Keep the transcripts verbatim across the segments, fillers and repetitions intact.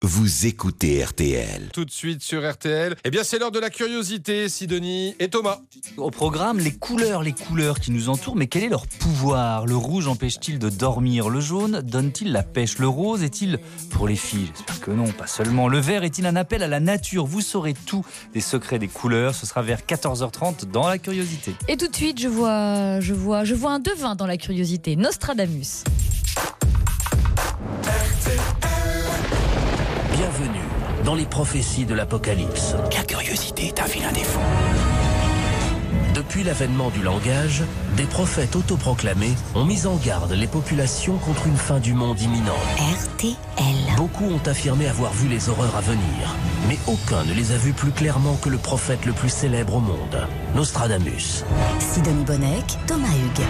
Vous écoutez R T L. Tout de suite sur R T L. Eh bien, c'est l'heure de la curiosité, Sidonie et Thomas. Au programme, les couleurs, les couleurs qui nous entourent, mais quel est leur pouvoir ? Le rouge empêche-t-il de dormir ? Le jaune donne-t-il la pêche ? Le rose est-il pour les filles ? J'espère que non, pas seulement. Le vert est-il un appel à la nature ? Vous saurez tout des secrets des couleurs. Ce sera vers quatorze heures trente dans la curiosité. Et tout de suite, je vois, je vois, je vois un devin dans la curiosité. Nostradamus. Bienvenue dans les prophéties de l'Apocalypse. La curiosité est un vilain défaut. Depuis l'avènement du langage, des prophètes autoproclamés ont mis en garde les populations contre une fin du monde imminente. R T L. Beaucoup ont affirmé avoir vu les horreurs à venir, mais aucun ne les a vues plus clairement que le prophète le plus célèbre au monde, Nostradamus. Sidonie Bonnec, Thomas Hugues.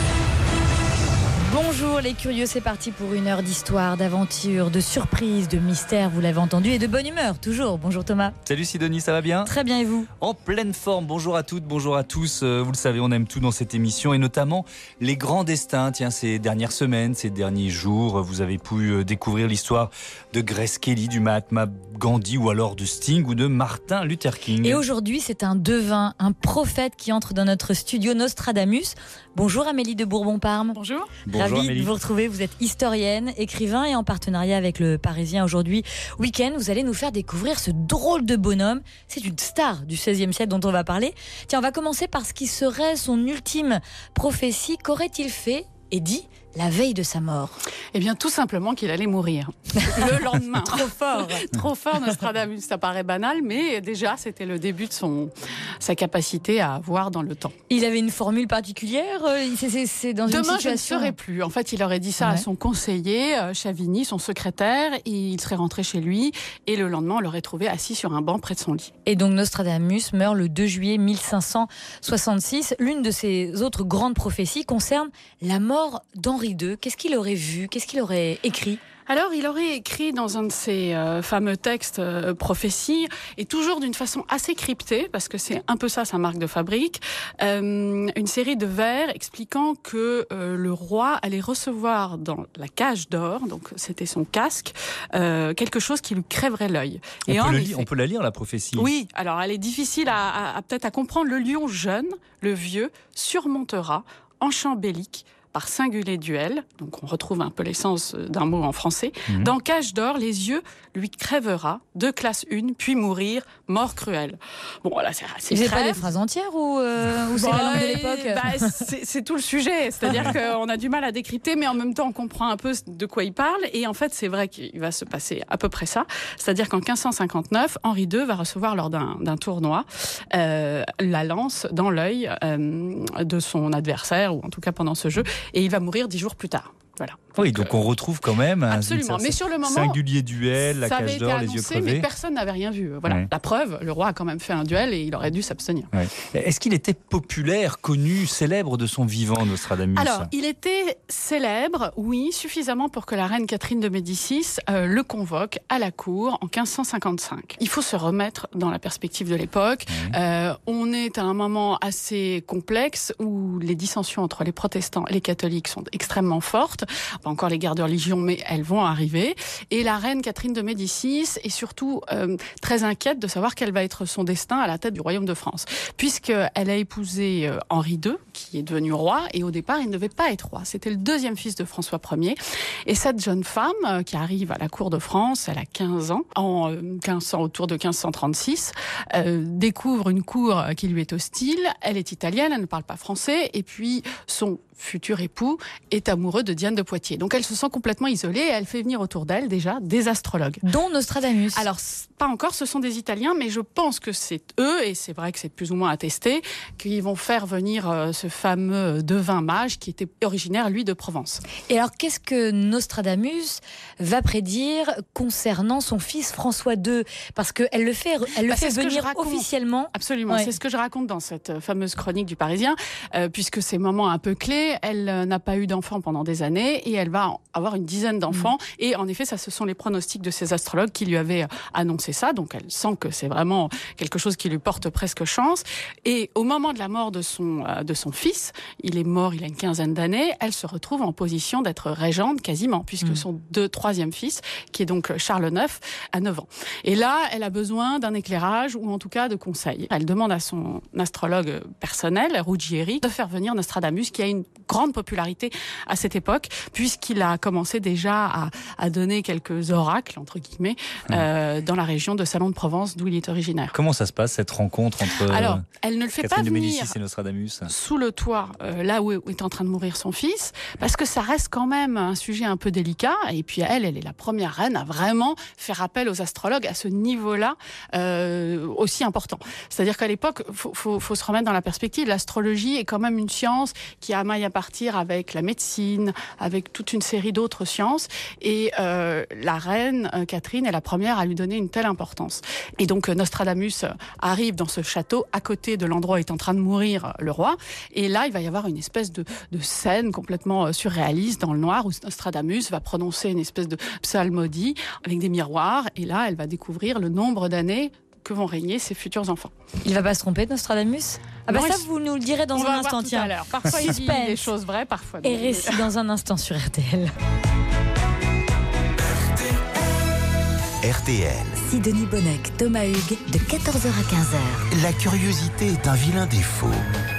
Bonjour les curieux, c'est parti pour une heure d'histoire, d'aventure, de surprise, de mystère, vous l'avez entendu, et de bonne humeur, toujours. Bonjour Thomas. Salut Sidonie, ça va bien ? Très bien, et vous ? En pleine forme, bonjour à toutes, bonjour à tous. Euh, vous le savez, on aime tout dans cette émission, et notamment les grands destins. Tiens, ces dernières semaines, ces derniers jours, vous avez pu découvrir l'histoire de Grace Kelly, du Mahatma Gandhi, ou alors de Sting, ou de Martin Luther King. Et aujourd'hui, c'est un devin, un prophète qui entre dans notre studio, Nostradamus. Bonjour Amélie de Bourbon-Parme. Bonjour. Bonjour Ravie Amélie. de vous retrouver, vous êtes historienne, écrivain et en partenariat avec le Parisien aujourd'hui Week-end, vous allez nous faire découvrir ce drôle de bonhomme. C'est une star du seizième siècle dont on va parler. Tiens, on va commencer par ce qui serait son ultime prophétie. Qu'aurait-il fait et dit la veille de sa mort? Eh bien, tout simplement qu'il allait mourir le lendemain. Trop fort. Trop fort, Nostradamus. Ça paraît banal, mais déjà, c'était le début de son, sa capacité à voir dans le temps. Il avait une formule particulière. C'est, c'est, c'est dans Demain, une situation... je ne serai plus. En fait, il aurait dit ça Ouais. à son conseiller, euh, Chavigny, son secrétaire. Et il serait rentré chez lui. Et le lendemain, on l'aurait trouvé assis sur un banc près de son lit. Et donc Nostradamus meurt le deux juillet mille cinq cent soixante-six. L'une de ses autres grandes prophéties concerne la mort d'Henri deux. Qu'est-ce qu'il aurait vu? Qu'est-ce qu'il aurait écrit? Alors, il aurait écrit dans un de ses euh, fameux textes euh, prophéties, et toujours d'une façon assez cryptée, parce que c'est un peu ça sa marque de fabrique, euh, une série de vers expliquant que euh, le roi allait recevoir dans la cage d'or, donc c'était son casque, euh, quelque chose qui lui crèverait l'œil. On, Et peut en le effet- lire, on peut la lire, la prophétie. Oui, alors elle est difficile à, à- à peut-être à comprendre. Le lion jeune, le vieux, surmontera, en chant bélique, par singulier duel, donc on retrouve un peu l'essence d'un mot en français, Mmh. dans cage d'or, les yeux lui crèvera, de classe une, puis mourir, mort cruelle. Bon, voilà, c'est assez Il faisait pas crève. des phrases entières ou, euh, ou c'est Bah, la langue de l'époque? bah, c'est, c'est tout le sujet, c'est-à-dire qu'on a du mal à décrypter, mais en même temps on comprend un peu de quoi il parle, et en fait c'est vrai qu'il va se passer à peu près ça, c'est-à-dire qu'en quinze cent cinquante-neuf, Henri deux va recevoir lors d'un, d'un tournoi euh, la lance dans l'œil euh, de son adversaire, ou en tout cas pendant ce jeu, et il va mourir dix jours plus tard. Voilà. Oui, donc on retrouve quand même un Absolument, mais sur le moment, singulier duel, la ça avait cage été d'or, les yeux annoncé, crevés. mais personne n'avait rien vu. Voilà. Ouais. La preuve, le roi a quand même fait un duel et il aurait dû s'abstenir. Ouais. Est-ce qu'il était populaire, connu, célèbre de son vivant, Nostradamus? Alors, il était célèbre, oui, suffisamment pour que la reine Catherine de Médicis euh, le convoque à la cour en quinze cent cinquante-cinq. Il faut se remettre dans la perspective de l'époque. Oui. Euh, on est à un moment assez complexe où les dissensions entre les protestants et les catholiques sont extrêmement fortes. Pas encore les guerres de religion, mais elles vont arriver. Et la reine Catherine de Médicis est surtout euh, très inquiète de savoir quel va être son destin à la tête du royaume de France, puisqu'elle a épousé euh, Henri deux, qui est devenu roi, et au départ, il ne devait pas être roi. C'était le deuxième fils de François Ier. Et cette jeune femme euh, qui arrive à la cour de France, elle a quinze ans, en euh, quinze cents, autour de quinze cent trente-six, euh, découvre une cour qui lui est hostile. Elle est italienne, elle ne parle pas français, et puis son futur époux est amoureux de Diane de Poitiers. Donc elle se sent complètement isolée et elle fait venir autour d'elle déjà des astrologues. Dont Nostradamus. Alors, pas encore, ce sont des Italiens, mais je pense que c'est eux, et c'est vrai que c'est plus ou moins attesté, qui vont faire venir euh, ce fameux devin mage qui était originaire, lui, de Provence. Et alors, qu'est-ce que Nostradamus va prédire concernant son fils François deux? Parce qu'elle le fait, elle le Bah, fait c'est ce que venir je raconte. officiellement. Absolument, Ouais. c'est ce que je raconte dans cette fameuse chronique du Parisien, euh, puisque ces moments un peu clés, elle euh, n'a pas eu d'enfant pendant des années, années et elle va avoir une dizaine d'enfants. Mmh. Et en effet, ça, ce sont les pronostics de ces astrologues qui lui avaient annoncé ça. Donc, elle sent que c'est vraiment quelque chose qui lui porte presque chance. Et au moment de la mort de son, euh, de son fils, il est mort il a une quinzaine d'années, elle se retrouve en position d'être régente quasiment, puisque mmh. son deux, troisième fils, qui est donc Charles neuf, a neuf ans. Et là, elle a besoin d'un éclairage ou en tout cas de conseils. Elle demande à son astrologue personnel, Ruggieri, de faire venir Nostradamus, qui a une grande popularité à cette époque, puisqu'il a commencé déjà à, à donner quelques oracles, entre guillemets, mmh. euh, dans la région de Salon de Provence, d'où il est originaire. Comment ça se passe, cette rencontre entre Alors, elle ne le fait Catherine pas de Médicis venir et Nostradamus sous le toit, euh, là où est en train de mourir son fils, parce que ça reste quand même un sujet un peu délicat, et puis elle, elle est la première reine à vraiment faire appel aux astrologues à ce niveau-là euh, aussi important. C'est-à-dire qu'à l'époque, il faut, faut, faut se remettre dans la perspective, l'astrologie est quand même une science qui a maille à partir avec la médecine, avec toute une série d'autres sciences, et euh, la reine euh, Catherine est la première à lui donner une telle importance. Et donc Nostradamus arrive dans ce château, à côté de l'endroit où est en train de mourir le roi, et là il va y avoir une espèce de, de scène complètement surréaliste dans le noir, où Nostradamus va prononcer une espèce de psalmodie avec des miroirs, et là elle va découvrir le nombre d'années que vont régner ses futurs enfants. Il va pas se tromper, Nostradamus ? Ah bah non, ça, il... vous nous le direz dans on un instant, tiens. Parfois il dit des choses vraies, parfois non. Et récit dans un instant sur R T L. R T L. Sidonie Bonnec, Thomas Hugues, de quatorze heures à quinze heures. La curiosité est un vilain défaut.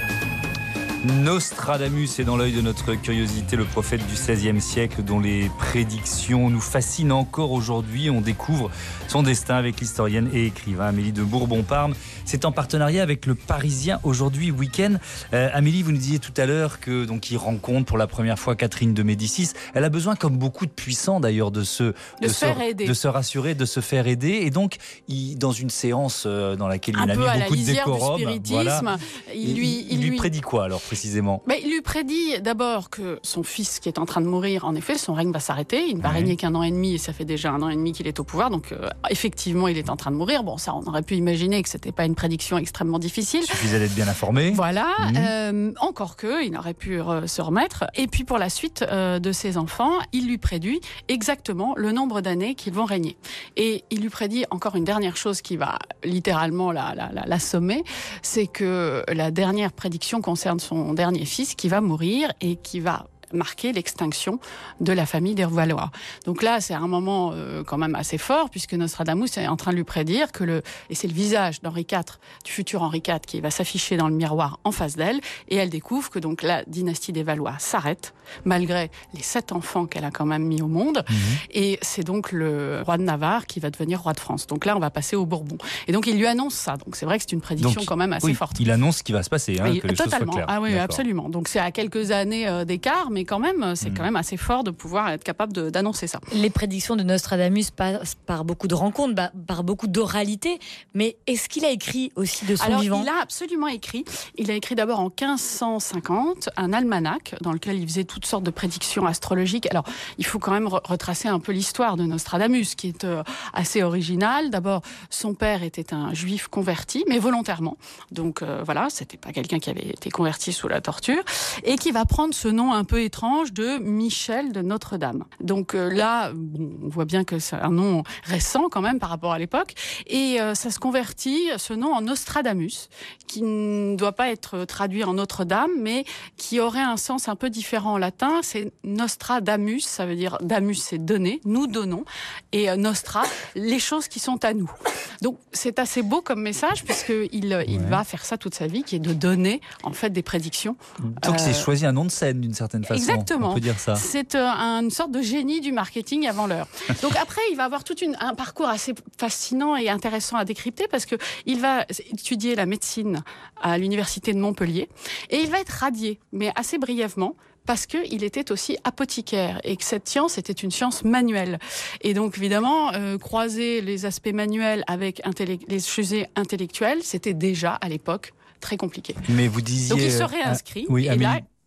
Nostradamus est dans l'œil de notre curiosité, le prophète du seizième siècle dont les prédictions nous fascinent encore aujourd'hui. On découvre son destin avec l'historienne et écrivain Amélie de Bourbon-Parme. C'est en partenariat avec le Parisien aujourd'hui week-end. Euh, Amélie, vous nous disiez tout à l'heure que donc il rencontre pour la première fois Catherine de Médicis. Elle a besoin, comme beaucoup de puissants d'ailleurs, de se, de, de, se, se, de se rassurer, de se faire aider. Et donc, il, dans une séance dans laquelle il un a mis beaucoup de décorum, voilà, il, il, lui, il, il lui prédit quoi alors précisément? Mais il lui prédit d'abord que son fils qui est en train de mourir, en effet, son règne va s'arrêter. Il ne va ouais. régner qu'un an et demi et ça fait déjà un an et demi qu'il est au pouvoir. Donc euh, effectivement, il est en train de mourir. Bon, ça, on aurait pu imaginer que c'était pas une prédiction extrêmement difficile. Il suffisait d'être bien informé. Voilà. Mmh. Euh, encore que, il aurait pu euh, se remettre. Et puis pour la suite euh, de ses enfants, il lui prédit exactement le nombre d'années qu'ils vont régner. Et il lui prédit encore une dernière chose qui va littéralement la, la, la, l'assommer, c'est que la dernière prédiction concerne son dernier fils qui va mourir et qui va marquer l'extinction de la famille des Valois. Donc là, c'est un moment euh, quand même assez fort, puisque Nostradamus est en train de lui prédire que le... Et c'est le visage d'Henri quatre, du futur Henri quatre, qui va s'afficher dans le miroir en face d'elle, et elle découvre que donc la dynastie des Valois s'arrête, malgré les sept enfants qu'elle a quand même mis au monde, mmh. et c'est donc le roi de Navarre qui va devenir roi de France. Donc là, on va passer au Bourbon. Et donc, il lui annonce ça. Donc c'est vrai que c'est une prédiction donc, quand même assez oui, forte. Il annonce ce qui va se passer, hein, oui, que les totalement. choses soient claires. Ah oui, D'accord. absolument. Donc c'est à quelques années euh, d'écart, mais quand même, c'est mmh. quand même assez fort de pouvoir être capable de, d'annoncer ça. Les prédictions de Nostradamus passent par beaucoup de rencontres, bah, par beaucoup d'oralité, mais est-ce qu'il a écrit aussi de son Alors, vivant ? Il a absolument écrit. Il a écrit d'abord en quinze cent cinquante un almanach dans lequel il faisait toutes sortes de prédictions astrologiques. Alors, il faut quand même re- retracer un peu l'histoire de Nostradamus, qui est euh, assez originale. D'abord, son père était un juif converti, mais volontairement. Donc euh, voilà, c'était pas quelqu'un qui avait été converti sous la torture, et qui va prendre ce nom un peu étrange de Michel de Notre-Dame. Donc euh, là, bon, on voit bien que c'est un nom récent quand même par rapport à l'époque, et euh, ça se convertit, ce nom, en Nostradamus, qui ne doit pas être traduit en Notre-Dame, mais qui aurait un sens un peu différent en latin. C'est Nostradamus, ça veut dire Damus, c'est donner, nous donnons, et euh, Nostra, les choses qui sont à nous. Donc c'est assez beau comme message, puisqu'il ouais. il va faire ça toute sa vie, qui est de donner en fait des prédictions. Donc euh... c'est choisi un nom de scène d'une certaine façon. Exactement. On peut dire ça. C'est euh, une sorte de génie du marketing avant l'heure. Donc après, il va avoir tout une, un parcours assez fascinant et intéressant à décrypter, parce que il va étudier la médecine à l'université de Montpellier et il va être radié, mais assez brièvement, parce qu'il était aussi apothicaire et que cette science était une science manuelle. Et donc, évidemment, euh, croiser les aspects manuels avec intellect- les sujets intellectuels, c'était déjà, à l'époque, très compliqué. Mais vous disiez... Donc, il se réinscrit, euh, oui, et Amélie. là...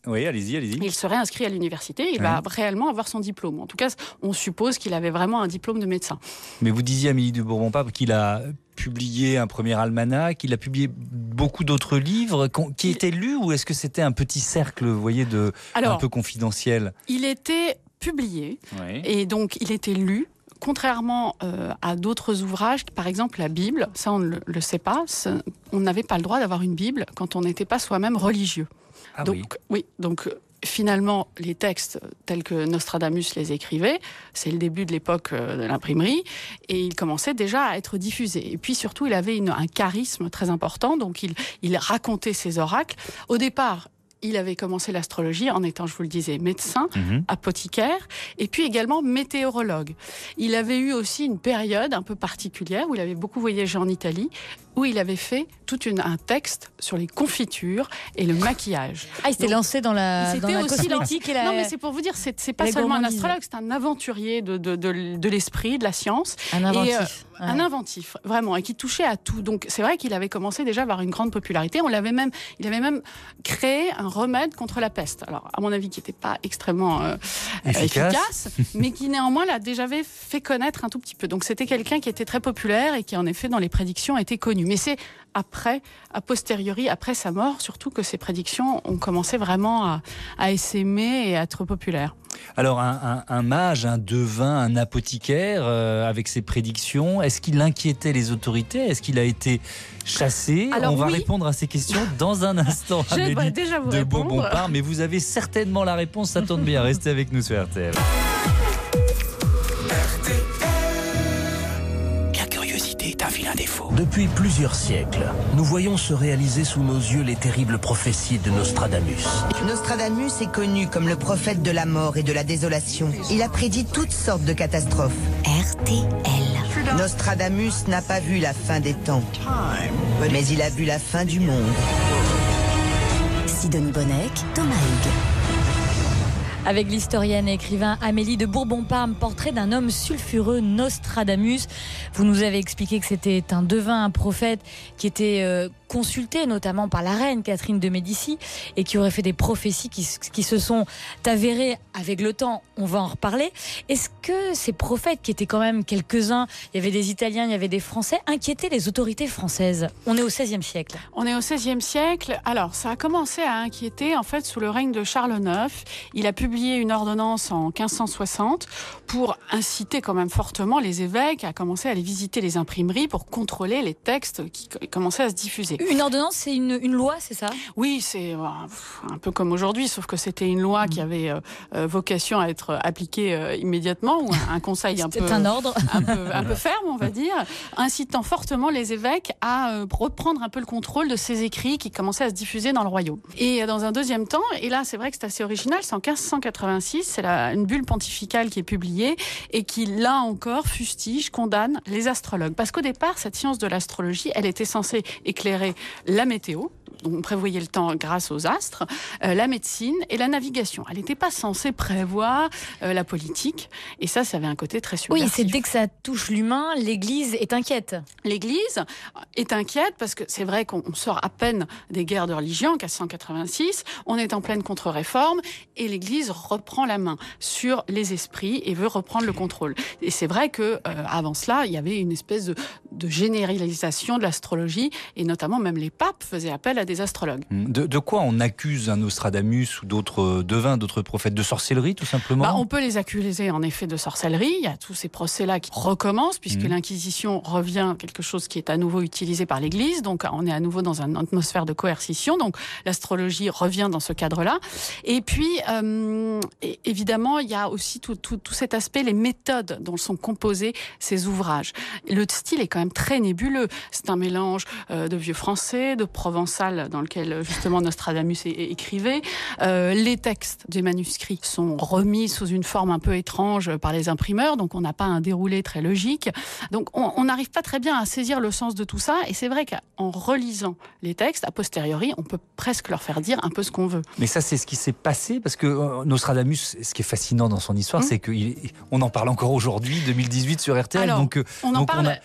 Oui, allez-y, allez-y. Il serait inscrit à l'université, il Ouais. va réellement avoir son diplôme. En tout cas, on suppose qu'il avait vraiment un diplôme de médecin. Mais vous disiez, Amélie de Bourbon-Pape, qu'il a publié un premier almanach, qu'il a publié beaucoup d'autres livres qui étaient lus, ou est-ce que c'était un petit cercle, vous voyez, de, Alors, un peu confidentiel? Il était publié, Oui. et donc il était lu. Contrairement euh, à d'autres ouvrages, par exemple la Bible, ça on ne le, le sait pas, on n'avait pas le droit d'avoir une Bible quand on n'était pas soi-même religieux. Ah donc, oui. oui, donc euh, finalement, les textes tels que Nostradamus les écrivait, c'est le début de l'époque euh, de l'imprimerie, et il commençait déjà à être diffusé. Et puis surtout, il avait une, un charisme très important, donc il, il racontait ses oracles. Au départ, il avait commencé l'astrologie en étant, je vous le disais, médecin, Mhm. apothicaire, et puis également météorologue. Il avait eu aussi une période un peu particulière où il avait beaucoup voyagé en Italie, où il avait fait tout une, un texte sur les confitures et le maquillage. Ah, il s'était Donc, lancé dans la, il dans s'était la aussi cosmétique et la... Non, mais c'est pour vous dire, c'est, c'est pas la seulement un gourmandise. astrologue, c'est un aventurier de, de, de, de l'esprit, de la science. un inventif. Et, euh, Ouais. Un inventif, vraiment, et qui touchait à tout. Donc c'est vrai qu'il avait commencé déjà à avoir une grande popularité. On l'avait même, il avait même créé un remède contre la peste. Alors à mon avis, qui n'était pas extrêmement euh, Efficace. efficace, mais qui néanmoins l'a déjà fait connaître un tout petit peu. Donc c'était quelqu'un qui était très populaire et qui en effet dans les prédictions était connu. Mais c'est après, a posteriori, après sa mort, surtout que ces prédictions ont commencé vraiment à, à essaimer et à être populaires. Alors, un, un, un mage, un devin, un apothicaire, euh, avec ses prédictions, est-ce qu'il inquiétait les autorités? Est-ce qu'il a été chassé? Alors, On va oui. répondre à ces questions dans un instant, Je Amélie vais déjà vous de répondre. Bourbon-Parme, mais vous avez certainement la réponse, ça tombe bien, restez avec nous sur R T L. La curiosité est un vilain défaut. Depuis plusieurs siècles, nous voyons se réaliser sous nos yeux les terribles prophéties de Nostradamus. Nostradamus est connu comme le prophète de la mort et de la désolation. Il a prédit toutes sortes de catastrophes. R T L. Nostradamus n'a pas vu la fin des temps, mais il a vu la fin du monde. Sidonie Bonnec, Thomas Hugues. Avec l'historienne et écrivain Amélie de Bourbon-Parme, portrait d'un homme sulfureux, Nostradamus. Vous nous avez expliqué que c'était un devin, un prophète qui était euh, consulté notamment par la reine Catherine de Médicis et qui aurait fait des prophéties qui, qui se sont avérées avec le temps. On va en reparler. Est-ce que ces prophètes, qui étaient quand même quelques-uns, il y avait des Italiens, il y avait des Français, inquiétaient les autorités françaises? On est au seizième siècle. On est au seizième siècle. Alors, ça a commencé à inquiéter, en fait, sous le règne de Charles neuf. Il a publié une ordonnance en quinze cent soixante pour inciter quand même fortement les évêques à commencer à aller visiter les imprimeries pour contrôler les textes qui commençaient à se diffuser. Une ordonnance, c'est une, une loi, c'est ça? Oui, c'est euh, un peu comme aujourd'hui, sauf que c'était une loi qui avait euh, euh, vocation à être appliquée euh, immédiatement, ou un, un conseil un peu... C'est un ordre. un peu, un peu ferme, on va dire, incitant fortement les évêques à euh, reprendre un peu le contrôle de ces écrits qui commençaient à se diffuser dans le royaume. Et euh, dans un deuxième temps, et là c'est vrai que c'est assez original, c'est en quinze cent quatre-vingt-six, c'est la, une bulle pontificale qui est publiée et qui, là encore, fustige, condamne les astrologues. Parce qu'au départ, cette science de l'astrologie, elle était censée éclairer la météo, donc on prévoyait le temps grâce aux astres, euh, la médecine et la navigation. Elle n'était pas censée prévoir euh, la politique, et ça, ça avait un côté très subversif. Oui, c'est dès que ça touche l'humain, l'Église est inquiète. L'Église est inquiète parce que c'est vrai qu'on sort à peine des guerres de religion, en quinze cent quatre-vingt-six, on est en pleine contre-réforme, et l'Église reprend la main sur les esprits et veut reprendre le contrôle. Et c'est vrai que euh, avant cela, il y avait une espèce de, de généralisation de l'astrologie, et notamment même les papes faisaient appel à des astrologues. De, de quoi on accuse un Nostradamus ou d'autres devins, d'autres prophètes? De sorcellerie, tout simplement? Bah, on peut les accuser en effet de sorcellerie. Il y a tous ces procès-là qui recommencent puisque mmh. l'Inquisition revient quelque chose qui est à nouveau utilisé par l'Église. Donc on est à nouveau dans une atmosphère de coercition. Donc l'astrologie revient dans ce cadre-là. Et puis euh, et évidemment, il y a aussi tout, tout, tout cet aspect, les méthodes dont sont composés ces ouvrages. Le style est quand même très nébuleux. C'est un mélange euh, de vieux français, de provençal dans lequel justement Nostradamus é- é- écrivait. Euh, les textes des manuscrits sont remis sous une forme un peu étrange par les imprimeurs, donc on n'a pas un déroulé très logique. Donc on n'arrive pas très bien à saisir le sens de tout ça, et c'est vrai qu'en relisant les textes, a posteriori, on peut presque leur faire dire un peu ce qu'on veut. Mais ça, c'est ce qui s'est passé, parce que Nostradamus, ce qui est fascinant dans son histoire, mmh. c'est qu'on en parle encore aujourd'hui, deux mille dix-huit sur R T L, Alors, donc on donc parle, on n'a oui. pas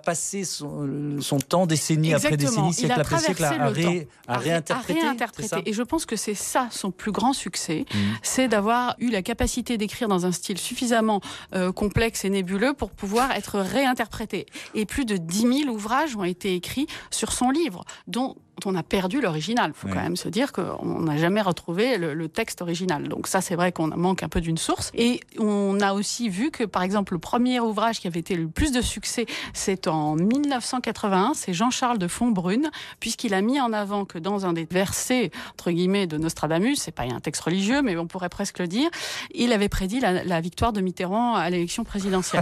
passé son, son temps, décennie Exactement. après décennie, siècle après siècle, à, le ré, temps, à réinterpréter. À réinterpréter. Et je pense que c'est ça son plus grand succès, mmh. c'est d'avoir eu la capacité d'écrire dans un style suffisamment euh, complexe et nébuleux pour pouvoir être réinterprété. Et plus de dix mille ouvrages ont été écrits sur son livre, dont on a perdu l'original. Il faut oui. quand même se dire qu'on n'a jamais retrouvé le, le texte original. Donc ça, c'est vrai qu'on manque un peu d'une source. Et on a aussi vu que, par exemple, le premier ouvrage qui avait été le plus de succès, c'est en mille neuf cent quatre-vingt-un, c'est Jean-Charles de Fontbrune, puisqu'il a mis en avant que dans un des versets, entre guillemets, de Nostradamus, c'est pas un texte religieux, mais on pourrait presque le dire, il avait prédit la, la victoire de Mitterrand à l'élection présidentielle.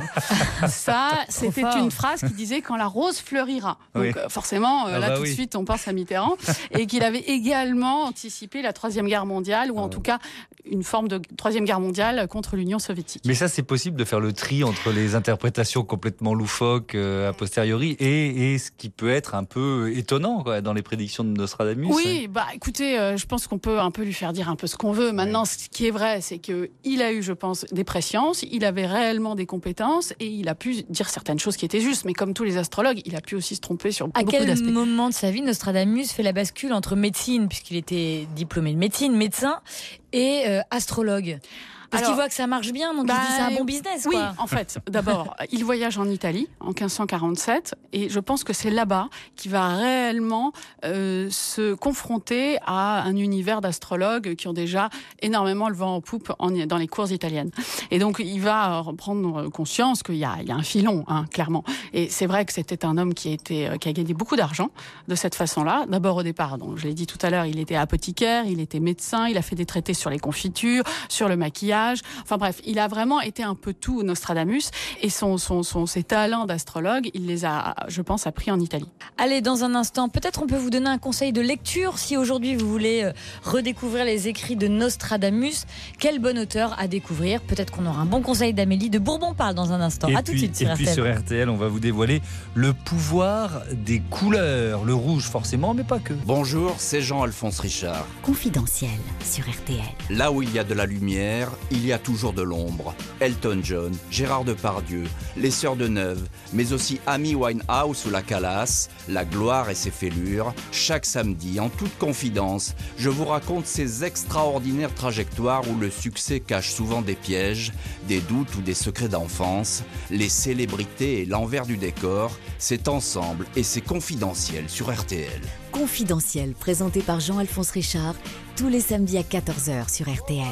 Ça, c'était une phrase qui disait « quand la rose fleurira ». Donc oui. forcément, ah là, bah tout oui. de suite, on pense à Mitterrand. Et qu'il avait également anticipé la Troisième Guerre mondiale, ou en tout cas une forme de Troisième Guerre mondiale contre l'Union soviétique. Mais ça, c'est possible de faire le tri entre les interprétations complètement loufoques euh, a posteriori et, et ce qui peut être un peu étonnant quoi, dans les prédictions de Nostradamus. Oui, bah écoutez, euh, je pense qu'on peut un peu lui faire dire un peu ce qu'on veut. Maintenant, oui. ce qui est vrai, c'est qu'il a eu, je pense, des présciences, il avait réellement des compétences et il a pu dire certaines choses qui étaient justes. Mais comme tous les astrologues, il a pu aussi se tromper sur à beaucoup d'aspects. À quel moment de sa vie Nostradamus fait la bascule entre médecine, puisqu'il était diplômé de médecine, médecin, et euh, astrologue? Parce qu'il voit que ça marche bien, donc bah, il se dit c'est un bon business. Oui, quoi. en fait, d'abord, il voyage en Italie en quinze cent quarante-sept et je pense que c'est là-bas qu'il va réellement euh, se confronter à un univers d'astrologues qui ont déjà énormément le vent en poupe en, dans les cours italiennes. Et donc, il va prendre conscience qu'il y a, il y a un filon, hein, clairement. Et c'est vrai que c'était un homme qui a, été, qui a gagné beaucoup d'argent de cette façon-là. D'abord, au départ, donc, je l'ai dit tout à l'heure, il était apothicaire, il était médecin, il a fait des traités sur les confitures, sur le maquillage. Enfin bref, il a vraiment été un peu tout Nostradamus et son, son, son, ses talents d'astrologue, il les a, je pense, appris en Italie. Allez, dans un instant, peut-être on peut vous donner un conseil de lecture si aujourd'hui vous voulez redécouvrir les écrits de Nostradamus. Quel bon auteur à découvrir? Peut-être qu'on aura un bon conseil d'Amélie de Bourbon-Parle dans un instant. Et à puis, tout de suite sur et R T L. Et puis sur R T L, on va vous dévoiler le pouvoir des couleurs. Le rouge forcément, mais pas que. Bonjour, c'est Jean-Alphonse Richard. Confidentiel sur R T L. Là où il y a de la lumière, il y a toujours de l'ombre. Elton John, Gérard Depardieu, les Sœurs de Neuve, mais aussi Amy Winehouse ou la Calas, la gloire et ses fêlures. Chaque samedi, en toute confidence, je vous raconte ces extraordinaires trajectoires où le succès cache souvent des pièges, des doutes ou des secrets d'enfance. Les célébrités et l'envers du décor, c'est ensemble et c'est confidentiel sur R T L. Confidentiel, présenté par Jean-Alphonse Richard, tous les samedis à quatorze heures sur R T L.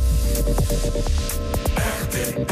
R T L.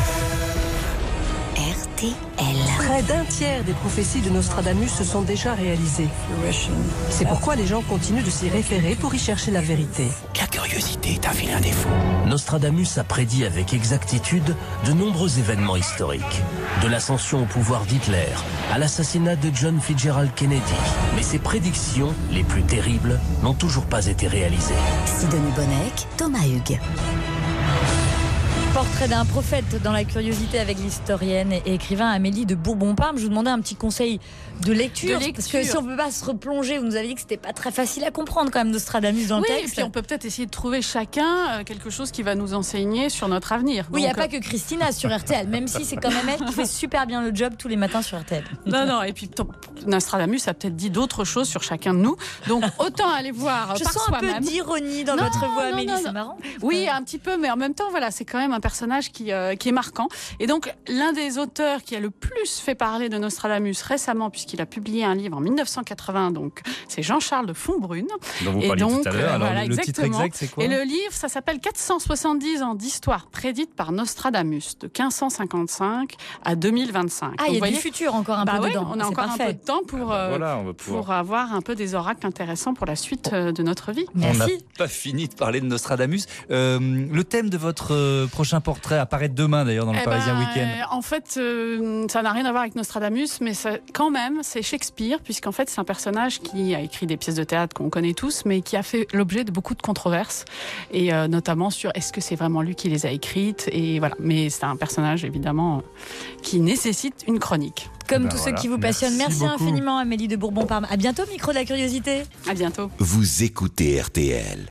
R T L. Près d'un tiers des prophéties de Nostradamus se sont déjà réalisées. C'est pourquoi les gens continuent de s'y référer pour y chercher la vérité. La curiosité est un vilain défaut. Nostradamus a prédit avec exactitude de nombreux événements historiques. De l'ascension au pouvoir d'Hitler à l'assassinat de John Fitzgerald Kennedy. Mais ses prédictions, les plus terribles, n'ont toujours pas été réalisées. Sidonie Bonnec, Thomas Hugues. Portrait d'un prophète dans la curiosité avec l'historienne et écrivain Amélie de Bourbon-Parme. Je vous demandais un petit conseil de lecture, de lecture. Parce que si on ne peut pas se replonger, vous nous avez dit que c'était pas très facile à comprendre quand même Nostradamus dans oui, le texte. Et puis on peut peut-être essayer de trouver chacun quelque chose qui va nous enseigner sur notre avenir. Oui, il n'y a pas que Christina sur R T L, même si c'est quand même elle qui fait super bien le job tous les matins sur R T L. Non, non, et puis Nostradamus a peut-être dit d'autres choses sur chacun de nous. Donc autant aller voir Je par sens soi-même. un peu d'ironie dans non, votre voix, non, Amélie, non, c'est non. marrant. Oui, un petit peu, mais en même temps, voilà, c'est quand même un personnage qui, euh, qui est marquant. Et donc, l'un des auteurs qui a le plus fait parler de Nostradamus récemment, puisqu'il a publié un livre en mille neuf cent quatre-vingts, donc c'est Jean-Charles de Fontbrune. Dont vous et parliez donc, tout à l'heure. Alors, voilà, le exactement. titre exact, c'est quoi? Et le livre, ça s'appelle quatre cent soixante-dix ans d'histoire prédite par Nostradamus, de quinze cent cinquante-cinq à deux mille vingt-cinq. Ah, il y a voyez, du futur encore un bah peu ouais, dedans. On a c'est encore parfait. un peu de temps pour, euh, voilà, on va pouvoir... pour avoir un peu des oracles intéressants pour la suite euh, de notre vie. Merci. On n'a pas fini de parler de Nostradamus. Euh, le thème de votre euh, prochain portrait apparaît demain d'ailleurs dans le eh Parisien ben, Week-end. En fait, euh, ça n'a rien à voir avec Nostradamus, mais ça, quand même, c'est Shakespeare, puisqu'en fait, c'est un personnage qui a écrit des pièces de théâtre qu'on connaît tous, mais qui a fait l'objet de beaucoup de controverses, et euh, notamment sur est-ce que c'est vraiment lui qui les a écrites, et voilà. Mais c'est un personnage, évidemment, qui nécessite une chronique. Comme ben tous voilà. ceux qui vous passionnent. Merci, Merci infiniment, Amélie de Bourbon-Parme. À bientôt, micro de la curiosité. À bientôt. Vous écoutez R T L.